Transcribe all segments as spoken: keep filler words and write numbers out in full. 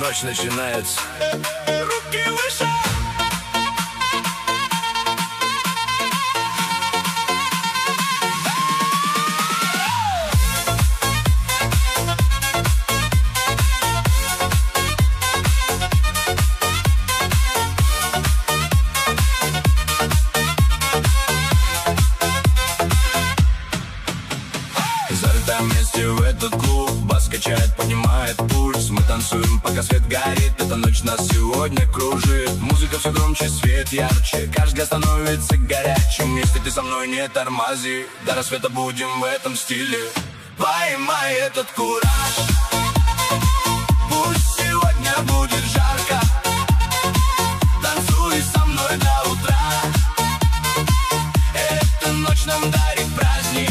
ночь начинается. Руки выше. Залетаем вместе в этот клуб, бас качает, поднимает пульс. Мы танцуем, пока свет горит, эта ночь нас сегодня кружит. Музыка все громче, свет ярче, каждый становится горячим. Если ты со мной, не тормози, до рассвета будем в этом стиле. Поймай этот кураж, пусть сегодня будет жарко. Танцуй со мной до утра, эта ночь нам дарит праздник.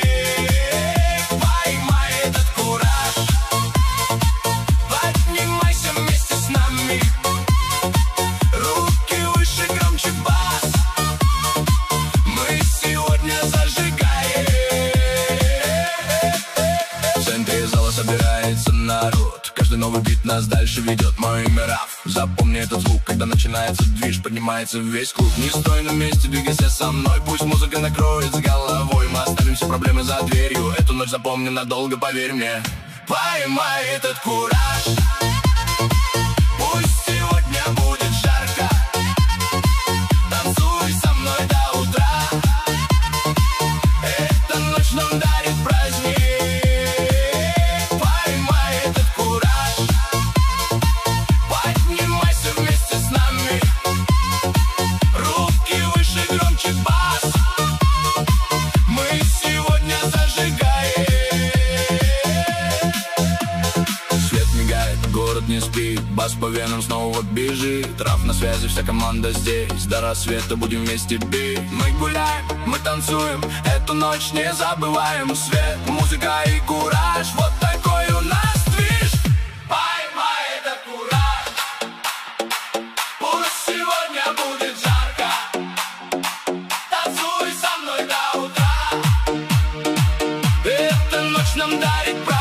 Собирается народ, каждый новый бит нас дальше ведет. Мое имя Раф, запомни этот звук, когда начинается движ, поднимается весь клуб. Не стой на месте, двигайся со мной, пусть музыка накроет с головой. Мы оставим все проблемы за дверью, эту ночь запомним надолго, поверь мне. Поймай этот кураж, пусть сегодня будет жарко. Танцуй со мной до утра, эта ночь нам дарит праздник. Город не спит, бас по венам снова бежит. Раф на связи, вся команда здесь, до рассвета будем вместе бить. Мы гуляем, мы танцуем, эту ночь не забываем. Свет, музыка и кураж, вот такой у нас движ. Поймай этот кураж, пусть сегодня будет жарко. Танцуй со мной до утра, эта ночь нам дарит праздник.